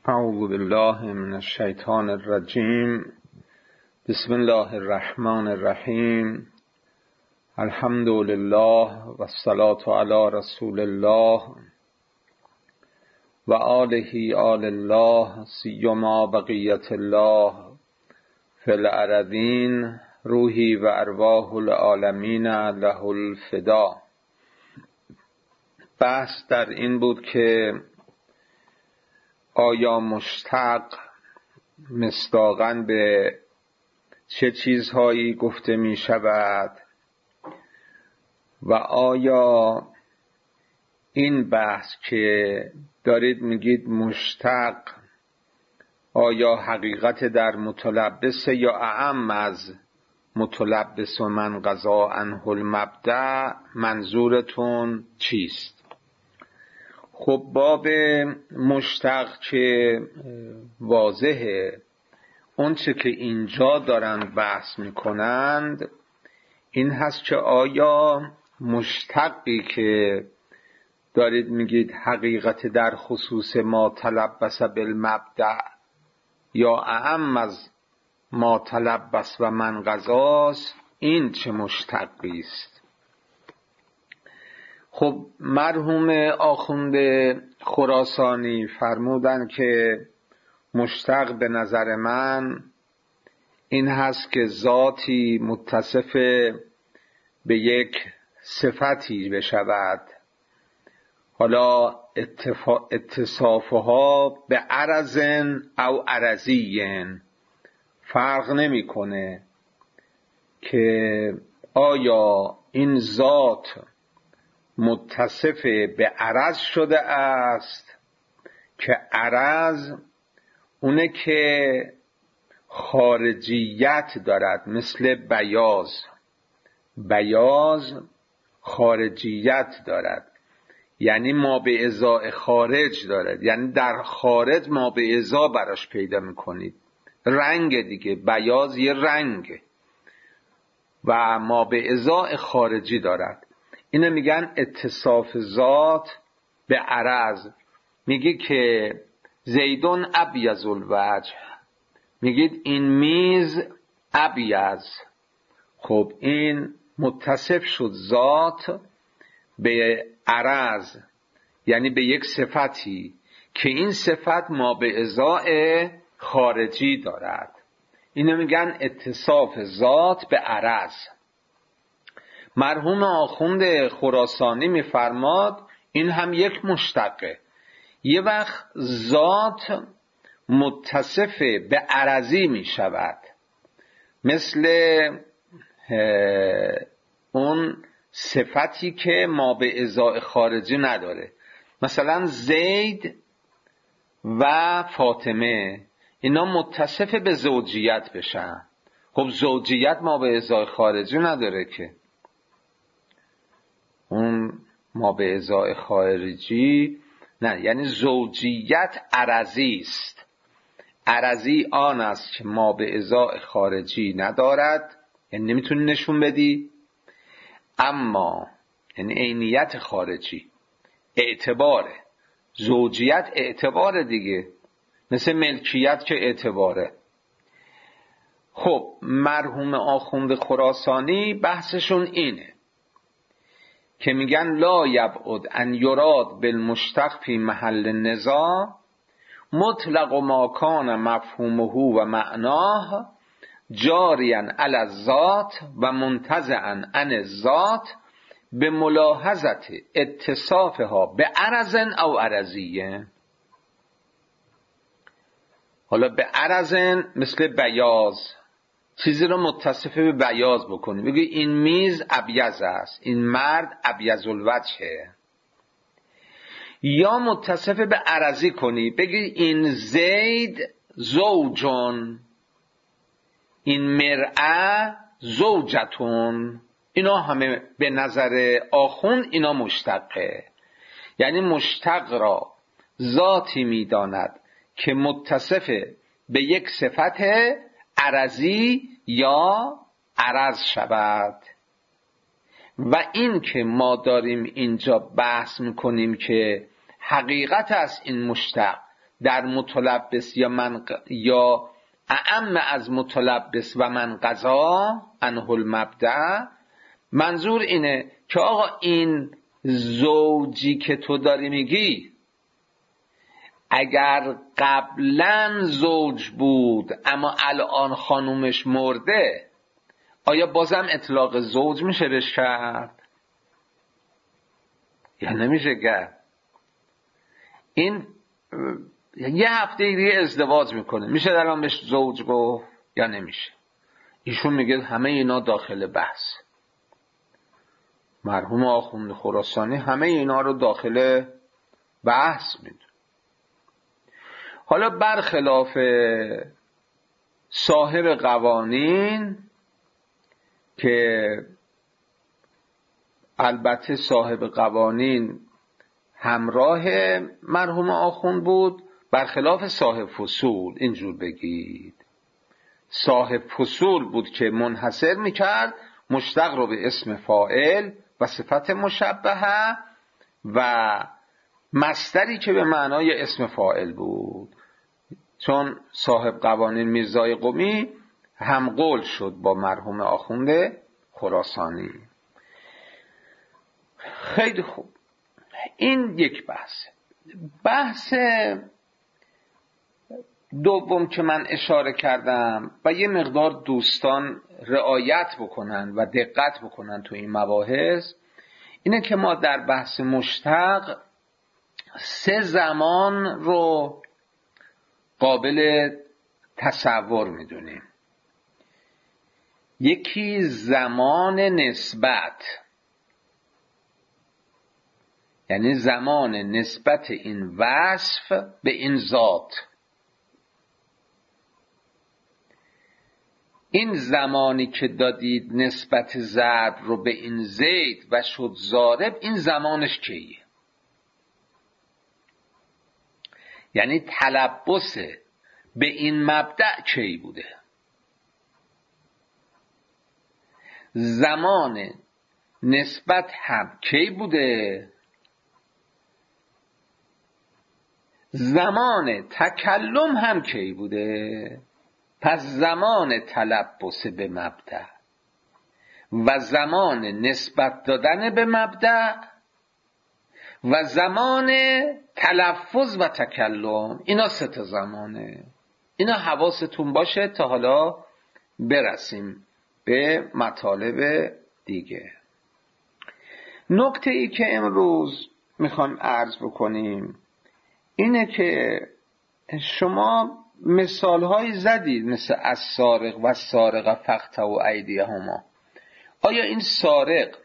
اعوذ بالله من الشیطان الرجیم. بسم الله الرحمن الرحیم. الحمد لله و الصلاة علی رسول الله و آله آل الله سیما بقیت الله فی الارضین روحی و ارواح العالمین له الفدا. بحث در این بود که آیا مشتق مصداقاً به چه چیزهایی گفته می شود و آیا این بحث که دارید میگید مشتق آیا حقیقت در متلبس یا اعم از متلبس و من قضا عنه المبدأ منظورتون چیست؟ خب باب مشتق که واضحه، اون چه که اینجا دارند بحث میکنند این هست که آیا مشتقی که دارید میگید حقیقت در خصوص ما تلبس بالمبدأ یا اعم از ما تلبس و من قضاست، این چه مشتقی است؟ خب مرحوم آخوند خراسانی فرمودن که مشتق به نظر من این هست که ذاتی متصف به یک صفتی بشود، حالا اتصافها به عرض او عرضی فرق نمی کنه که آیا این ذات متصف به عرض شده است که عرض اونه که خارجیت دارد، مثل بیاض خارجیت دارد، یعنی ما به ازای خارج دارد، یعنی در خارج ما به ازا براش پیدا میکنید. رنگ دیگه، بیاض یه رنگ و ما به ازای خارجی دارد. اینو میگن اتصاف ذات به عرض. میگی که زیدون ابیض الوجه، میگید این میز ابیض. خب این متصف شد ذات به عرض، یعنی به یک صفتی که این صفت ما به ازای خارجی دارد. اینو میگن اتصاف ذات به عرض. مرحوم آخوند خراسانی میفرماد این هم یک مشتقه. یه وقت ذات متصف به عرضی می شود، مثل اون صفتی که ما به ازای خارجی نداره. مثلا زید و فاطمه اینا متصف به زوجیت بشن. خب زوجیت ما به ازای خارجی نداره که، اون ما به ازای خارجی نه، یعنی زوجیت عرضی است. عرضی آن است که ما به ازای خارجی ندارد، یعنی نمیتونی نشون بدی، اما یعنی عینیت خارجی اعتباره. زوجیت اعتباره دیگه، مثل ملکیت که اعتباره. خب مرحوم آخوند خراسانی بحثشون اینه که میگن لا یبعد ان یراد بالمشتق فی محل النزاع مطلق ما کان مفهومه و معناه جاریا علی الذات و منتزعا عن الذات به ملاحظت اتصافها به عرض او عرضیه. حالا به عرض مثل بیاض، چیزی رو متصف به بیاض بکنی، بگی این میز ابیض است، این مرد ابیض الوجهه. یا متصف به عرضی کنی، بگی این زید زوجون، این مرأة زوجتون. اینا همه به نظر آخوند اینا مشتقه. یعنی مشتق را ذاتی میداند که متصف به یک صفت عرضی یا عرض شود. و این که ما داریم اینجا بحث میکنیم که حقیقت است این مشتق در متلبس یا اعم از متلبس و من قضا عنه المبدأ، منظور اینه که آقا این زوجی که تو داری میگی اگر قبلا زوج بود اما الان خانومش مرده، آیا بازم اطلاق زوج میشه بهش کرد یا نمیشه کرد؟ این یه هفته دیگه ازدواج میکنه، میشه در آن بهش زوج گفت یا نمیشه؟ ایشون میگه همه اینا داخل بحث. مرحوم آخوند خراسانی همه اینا رو داخل بحث میدونه. حالا برخلاف صاحب قوانین که البته صاحب قوانین همراه مرحوم آخوند بود، برخلاف صاحب فصول اینجور بگید، صاحب فصول بود که منحصر میکرد مشتق رو به اسم فاعل و صفت مشبهه و مصدری که به معنای اسم فاعل بود. چون صاحب قوانین میرزای قمی هم قول شد با مرحوم آخوند خراسانی. خیلی خوب، این یک بحث. بحث دوم که من اشاره کردم و یه مقدار دوستان رعایت بکنن و دقت بکنن تو این مباحث، اینه که ما در بحث مشتق 3 زمان رو قابل تصور میدونیم. یکی زمان نسبت، یعنی زمان نسبت این وصف به این ذات. این زمانی که دادید نسبت ضرب رو به این زید و شد ضارب، این زمانش کیه؟ یعنی تلبس به این مبدأ کی بوده؟ زمان نسبت هم کی بوده؟ زمان تکلم هم کی بوده؟ پس زمان تلبس به مبدأ و زمان نسبت دادن به مبدأ و زمان تلفظ و تکلم، اینا 3 تا زمانه. اینا حواستون باشه تا حالا برسیم به مطالب دیگه. نکته ای که امروز میخوایم عرض بکنیم اینه که شما مثال هایی زدید مثل السارق و السارقه فاقطعوا ایدیهما. آیا این سارق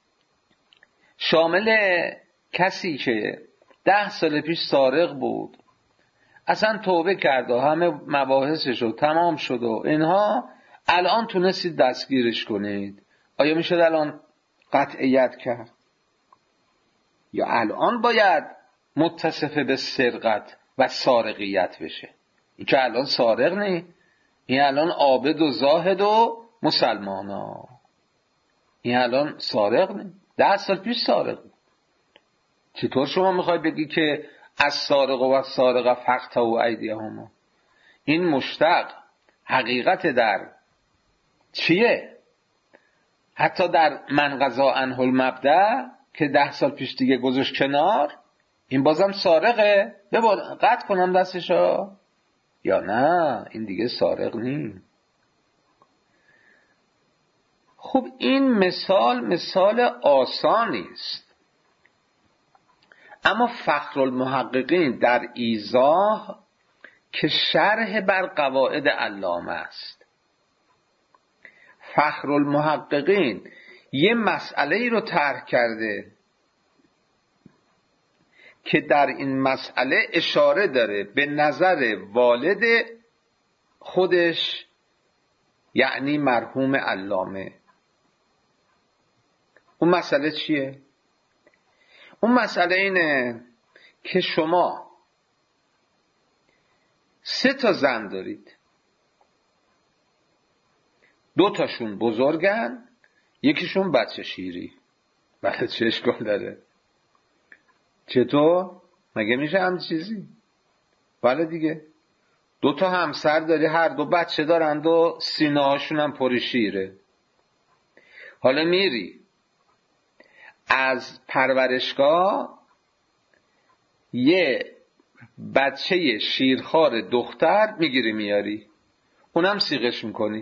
شامل کسی که 10 سال پیش سارق بود، اصلا توبه کرد و همه مباحثش رو تمام شد و اینها، الان تونستید دستگیرش کنید، آیا میشه الان قطعیت کرد؟ یا الان باید متصف به سرقت و سارقیت بشه؟ این که الان سارق نی، این الان عابد و زاهد و مسلمان ها، این الان سارق نی، 10 سال پیش سارق. چطور شما میخوای بگی که از سارق و سارق فاقطعوا ایدیهما؟ این مشتق حقیقت در چیه؟ حتی در من قضا عنه المبدأ که 10 سال پیش دیگه گذاشت کنار، این بازم سارقه؟ قطع کنم دستشو؟ یا نه این دیگه سارق نی. خب این مثال آسانی است، اما فخر المحققین در ایضاح که شرح بر قواعد علامه است، فخر المحققین یه مسئله رو طرح کرده که در این مسئله اشاره داره به نظر والد خودش، یعنی مرحوم علامه. اون مسئله چیه؟ اون مسئله اینه که شما 3 تا زن دارید، 2 تاشون بزرگن، یکیشون بچه شیری. بله چه اشکال داره؟ چطور؟ مگه میشه هم چیزی؟ بله دیگه، 2 همسر داری، هر دو بچه دارند و سینه هاشون هم پر شیره. حالا میری از پرورشگاه یه بچه شیرخوار دختر میگیری میاری، اونم سیغش میکنی،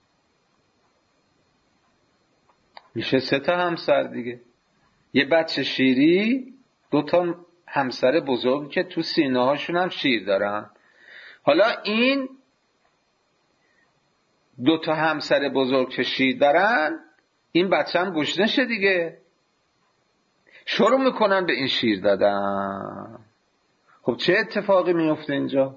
میشه 3 همسر دیگه. یه بچه شیری، 2 همسر بزرگ که تو سینه هاشون هم شیر دارن. حالا این 2 همسر بزرگ که شیر دارن، این بچه هم گشنه شه دیگه، شروع میکنن به این شیر دادن. خب چه اتفاقی میفته اینجا؟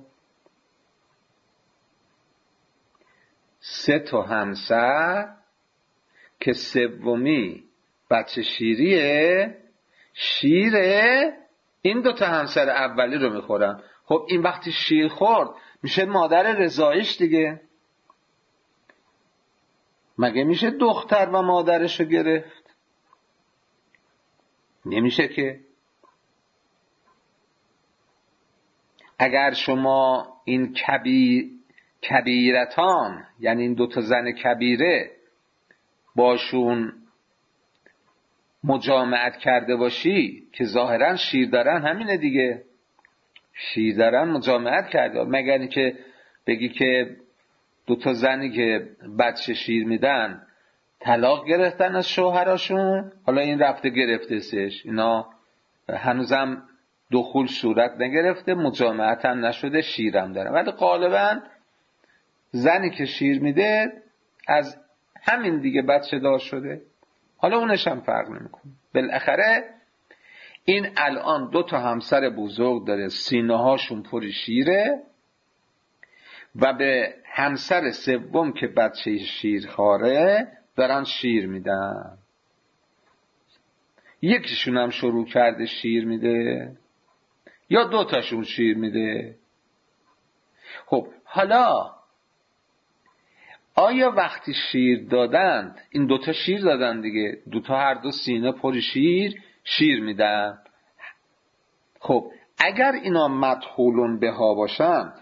3 همسر که سومی بچه شیریه، شیره این 2 همسر اولی رو میخورن. خب این وقتی شیر خورد میشه مادر رضاییش دیگه. مگه میشه دختر و مادرشو گرفت؟ نمیشه که. اگر شما این کبیرتان، یعنی این 2 زن کبیره باشون مجامعت کرده باشی که ظاهرا شیر دارن، همینه دیگه، شیر دارن مجامعت کرده. مگر اینکه بگی که 2 زنی که بچه شیر میدن طلاق گرفتن از شوهراشون، حالا این رفته گرفته سش، اینا هنوزم دخول صورت نگرفته، مجامعت هم نشده، شیرم دارن. ولی غالبا زنی که شیر میده از همین دیگه بچه دار شده، حالا اونش هم فرق نمیکنه. بالاخره این الان 2 همسر بزرگ داره، سینه هاشون پر شیره و به همسر سوم که بچه شیرخواره دارن شیر میدن. یکیشون هم شروع کرده شیر میده یا 2 شیر میده. خب حالا آیا وقتی شیر دادند، این 2 شیر دادن دیگه، 2 هر 2 سینه پر شیر میدن. خب اگر اینا مدخولون بها باشند،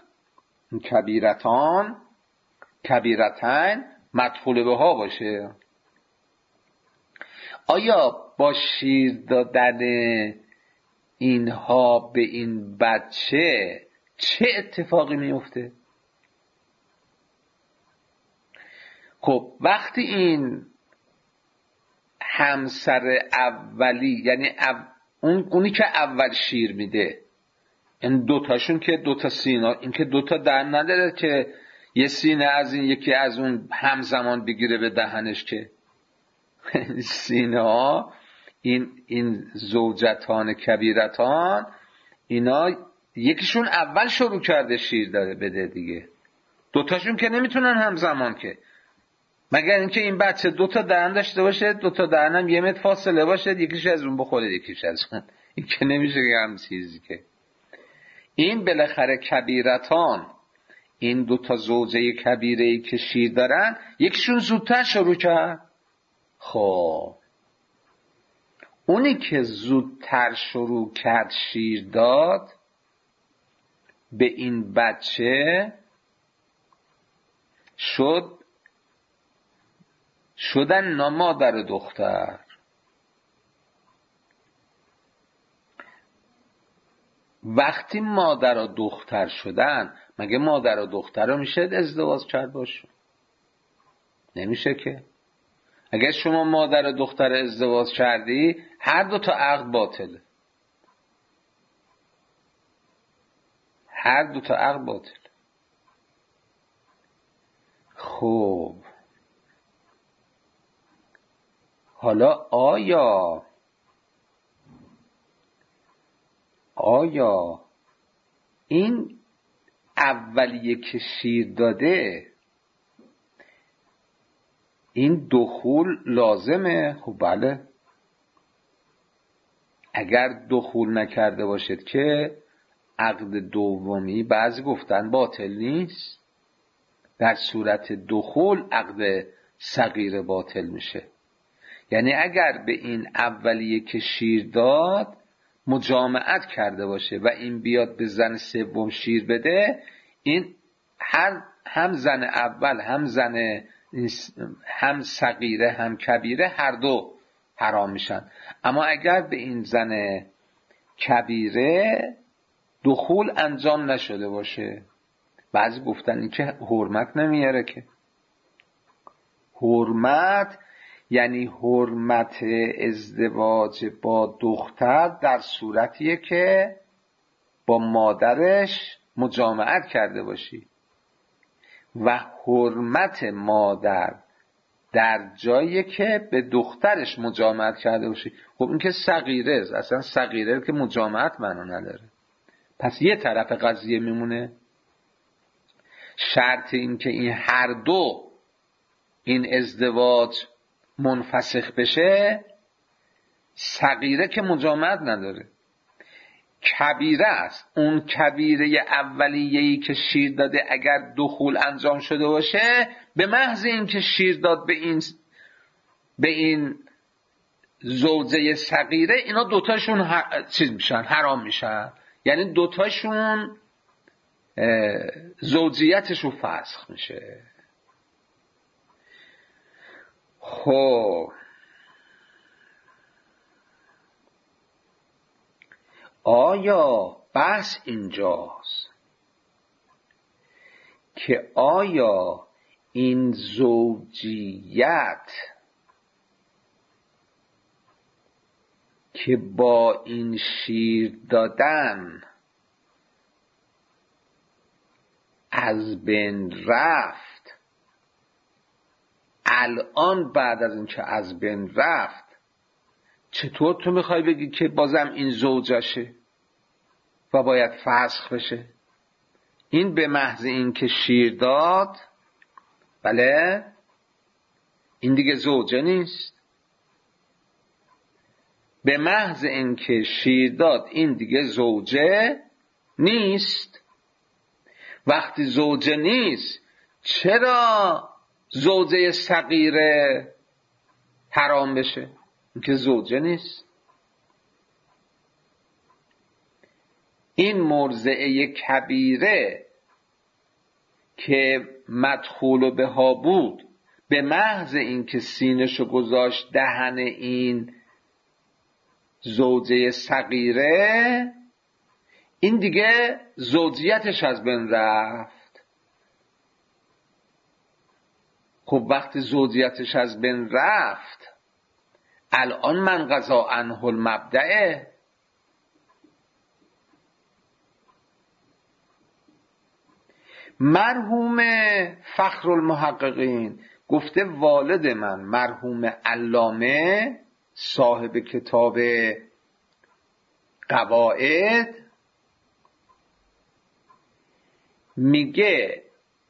کبیرتین مدخول بها باشه، آیا با شیر دادن اینها به این بچه چه اتفاقی میفته؟ خب وقتی این همسر اولی، یعنی اونی که اول شیر میده، این 2 که 2 سینه، این که 2 در نداره که یه سینه از این یکی از اون همزمان بگیره به دهنش، که سینه ها این زوجتان کبیرتان، اینا یکیشون اول شروع کرده شیر داره بده دیگه، 2 که نمیتونن همزمان، که مگر اینکه این بچه 2 دهن داشته باشه، 2 دهنم 1 متر فاصله باشه، یکیش از اون بخوره یکیش از اون، این که نمیشه که هم چیزی که. این بالاخره کبیرتان، این 2 زوجه کبیره‌ای که شیر دارن، یکیشون زودتر شروع کرد. خب اونی که زودتر شروع کرد شیر داد به این بچه شدن مادر و دختر. وقتی مادر و دختر شدن، مگه مادر و دختر رو میشه ازدواج کرد باشون؟ نمیشه که. اگر شما مادر و دختر ازدواج کردی، هر 2 عقد باطله، هر 2 عقد باطله. خب حالا آیا این اولیه که شیر داده این دخول لازمه؟ خب بله. اگر دخول نکرده باشد که عقد دومی بعضی گفتن باطل نیست، در صورت دخول عقد صغیر باطل میشه. یعنی اگر به این اولیه که شیر داد مجامعت کرده باشه و این بیاد به زن سوم شیر بده، این هم زن اول هم صغیره هم کبیره هر دو حرام میشن. اما اگر به این زن کبیره دخول انجام نشده باشه، بعضی گفتن این که حرمت نمیاره، که حرمت یعنی حرمت ازدواج با دختر در صورتیه که با مادرش مجامعت کرده باشی، و حرمت مادر در جایی که به دخترش مجامعت کرده باشی. خب این که صغیره است، اصلا صغیره که مجامعت معنا نداره. پس یه طرف قضیه میمونه، شرط این که این هر دو این ازدواج منفسخ بشه، صغیره که مجامعت نداره، کبیره است. اون کبیره اولیه‌ای که شیر داده اگر دخول انجام شده باشه، به محض این که شیر داد به این زوجه صغیره، اینا دوتاشون چیز میشن، حرام میشن، یعنی دوتاشون زوجیتشون فسخ میشه. خب آیا بحث اینجاست که آیا این زوجیت که با این شیر دادن از بین رفت، الان بعد از این که از بین رفت، چطور تو میخوای بگی که بازم این زوجشه و باید فسخ بشه؟ این به محض این که شیر داد، بله، این دیگه زوجه نیست. به محض این که شیر داد این دیگه زوجه نیست. وقتی زوجه نیست، چرا زوجه صغیره حرام بشه؟ این که زوجه نیست. این مرضعه کبیره که مدخول بها بود، به محض این که سینه‌شو گذاشت دهن این زوجه صغیره، این دیگه زوجیتش از بین رفت. خب وقتی زوجیتش از بین رفت، الان من قضا عنه المبدأه. مرحوم فخر المحققین گفته والد من مرحوم علامه صاحب کتاب قواعد میگه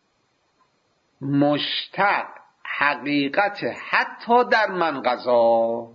مشتق حقیقت حتی در من قضا،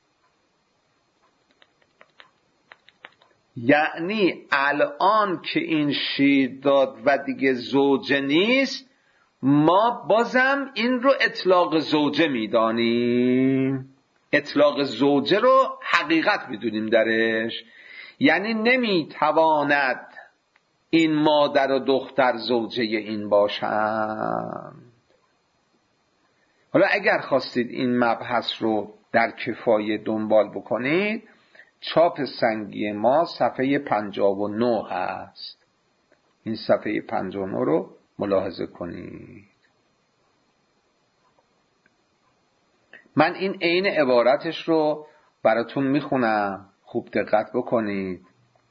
یعنی الان که این شیر داد و دیگه زوجه نیست، ما بازم این رو اطلاق زوجه میدانیم، اطلاق زوجه رو حقیقت میدونیم درش. یعنی نمیتواند این مادر و دختر زوجه این باشند. حالا اگر خواستید این مبحث رو در کفایه دنبال بکنید، چاپ سنگی ما صفحه 59 هست. این صفحه 59 رو ملاحظه کنید. من این عین عبارتش رو براتون میخونم، خوب دقت بکنید.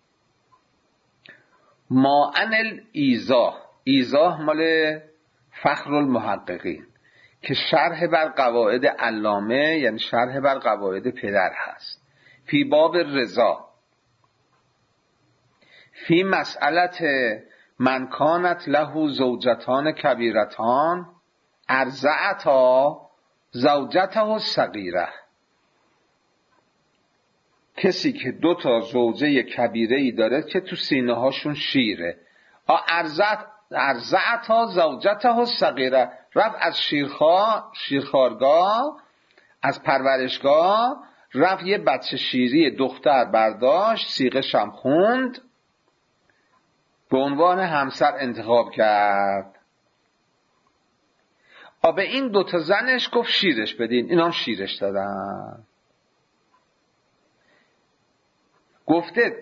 ما ان الایضاح، ایضاح مال فخر المحققین که شرح بر قواعد علامه، یعنی شرح بر قواعد پدر هست. فی باب رضا فی مسئلت من کانت له زوجتان کبیرتان ارضعتا زوجته الصغیره، کسی که دو تا زوجه کبیره ای داره که تو سینه هاشون شیره، ارضعتا زوجته الصغیره، رفت از شیرخوارگاه، از پرورشگاه رفت یه بچه شیری دختر برداشت، صیغه‌ش هم خوند، به عنوان همسر انتخاب کرد. به این دوتا زنش گفت شیرش بدین، اینا هم شیرش دادن. گفته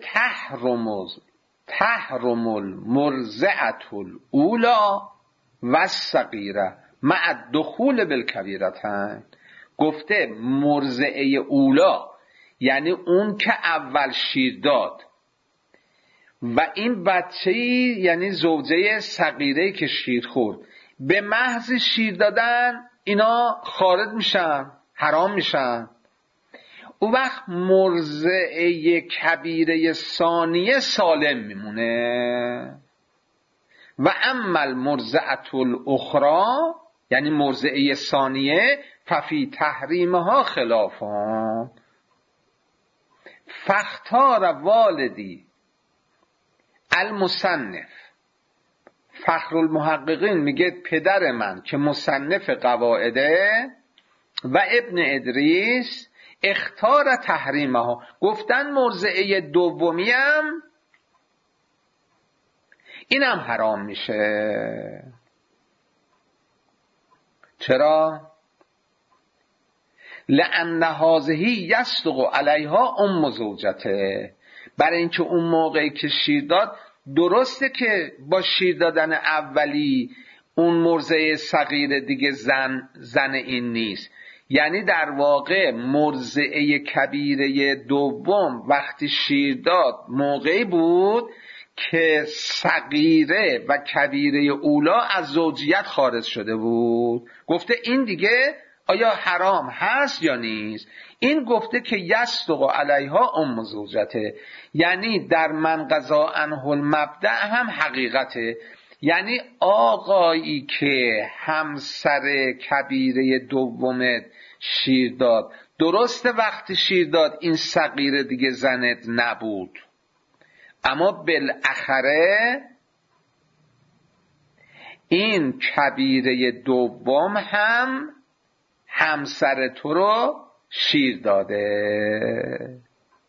تحرم المرضعة الاولی و الصغیره مع الدخول بالکبیرتین. گفته مرضعه اولا یعنی اون که اول شیر داد و این بچه‌ای یعنی زوجه صغیره‌ای که شیر خورد، به محض شیر دادن اینا خارج میشن، حرام میشن. اون وقت مرضعه کبیره ثانیه سالم میمونه. و اما المرضعة الاخری یعنی مرضعه ثانیه ففی تحریمها خلافان. فاختار والدی المصنف، فخر المحققین میگه پدر من که مصنف قواعده و ابن ادریس اختار تحریمها، گفتن مرضعه دومیم اینم حرام میشه. چرا؟ لأن هذه یصدق علیها ام زوجته، برای اینکه اون موقعی که شیر داد، درسته که با شیر دادن اولی اون مرضعه صغیر دیگه زن این نیست، یعنی در واقع مرضعه کبیره دوم وقتی شیر داد موقعی بود که صغیره و کبیره اولا از زوجیت خارج شده بود. گفته این دیگه آیا حرام هست یا نیست؟ این گفته که یصدق علیها ام زوجته، یعنی در من قضا عنه المبدأ هم حقیقته، یعنی آقایی که همسر کبیره دومت شیر داد، درسته وقتی شیر داد این صغیره دیگه زنت نبود، اما بالاخره این کبیره دوم هم همسر تو رو شیر داده،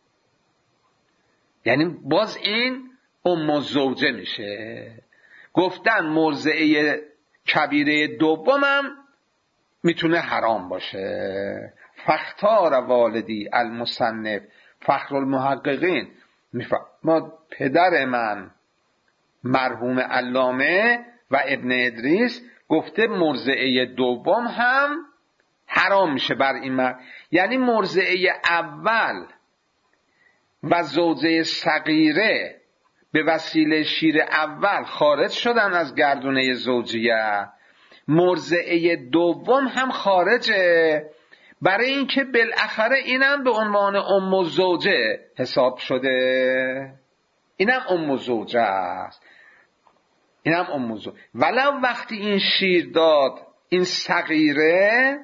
یعنی باز این ام زوجه میشه. گفتن مرضعه کبیره دومم میتونه حرام باشه. فاختار والدی المصنف، فخر المحققین ما پدر من مرحوم علامه و ابن ادریس گفته مرضعه دوم هم حرام میشه بر این مرد، یعنی مرضعه اول و زوجه صغیره به وسیله شیر اول خارج شدن از گردونه زوجیه، مرضعه دوم هم خارجه، برای اینکه بالاخره اینم به عنوان ام زوجه حساب شده، اینم ام زوجه است، اینم ام زوجه. ولو وقتی این شیر داد این صغیره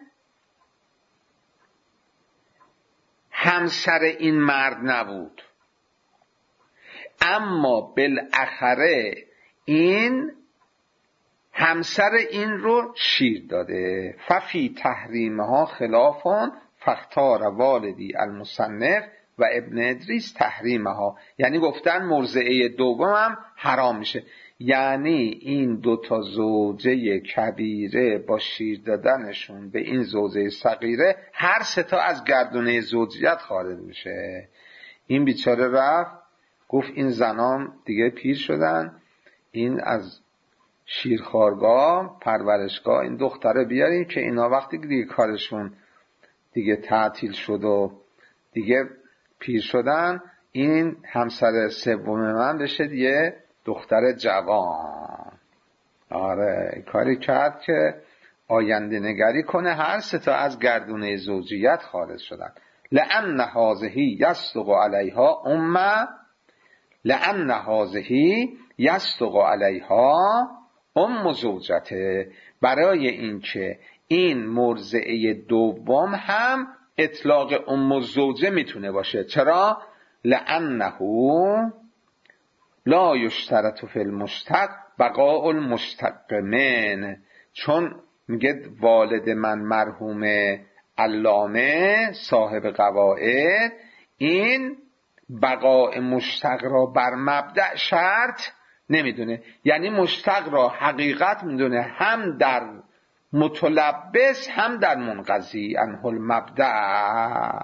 همسر این مرد نبود، اما بالاخره این همسر این رو شیر داده. ففی تحریمها خلافان فاختار والدی المصنف و ابن ادریس تحریمها، یعنی گفتن مرضعه دومم حرام میشه، یعنی این دوتا زوجه کبیره با شیر دادنشون به این زوجه صغیره هر سه تا از گردونه زوجیت خارج میشه. این بیچاره رفت گفت این زنان دیگه پیر شدن، این از شیرخوارگاه پرورشگاه این دختره بیاریم که اینا وقتی دیگه کارشون دیگه تعطیل شد و دیگه پیر شدن، این همسر سوم من بشه دیگه دختر جوان. آره کاری کرد که آینده نگری کنه، هر سه تا از گردونه زوجیت خارج شدن. لأن هذه یصدق علیها لأن هذه یصدق علیها ام زوجته، برای اینکه این مرضعه دوم هم اطلاق ام زوجه میتونه باشه. چرا؟ لأنه لا یشترط فی المشتق بقاء المشتق من، چون میگه والد من مرحوم علامه صاحب قواعد این بقاء مشتق را بر مبدأ شرط نمیدونه، یعنی مشتق را حقیقت میدونه هم در متلبس هم در منقضی عنه المبدأ.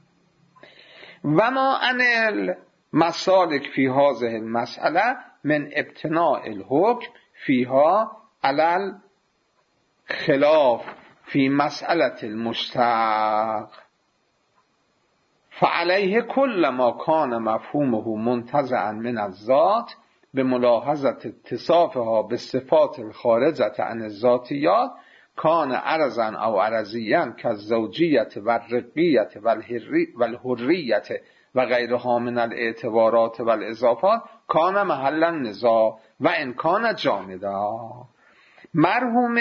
و ما عن المسالک فی هذه المسئله من ابتناء الحکم فیها علی الخلاف فی مسئله المشتق فعليه كل ما كان مفهومه منتزعا من الذات بملاحظة اتصافها بالصفات الخارجة عن الذاتيات كان عرضا او عرضيا كالزوجية والرقية والحرية وغيرها من الاعتبارات والاضافات كان محل النزاع وان كان جامدا. مرحوم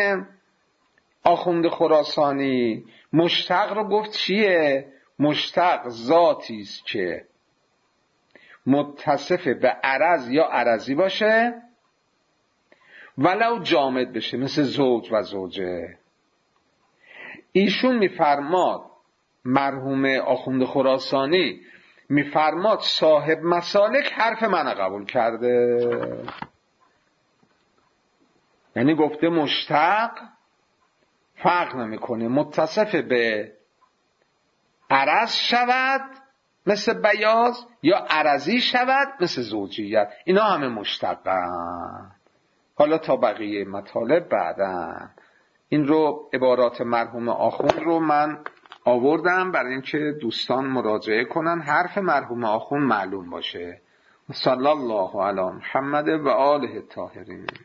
آخوند خراسانی مشتق رو گفت چیه؟ مشتق ذاتی است که متصف به عرض یا عرضی باشه ولو جامد بشه، مثل زوج و زوجه. ایشون میفرماد، مرحوم آخوند خراسانی میفرماد صاحب مسالک حرف من قبول کرده، یعنی گفته مشتق فرق نمیکنه متصف به عرض شود مثل بیاض یا عرضی شود مثل زوجیت، اینا همه مشتقن. حالا تا بقیه مطالب بعدن. این رو عبارات مرحوم آخوند رو من آوردم برای اینکه دوستان مراجعه کنن، حرف مرحوم آخوند معلوم باشه. صلی الله علی محمد و آله الطاهرین.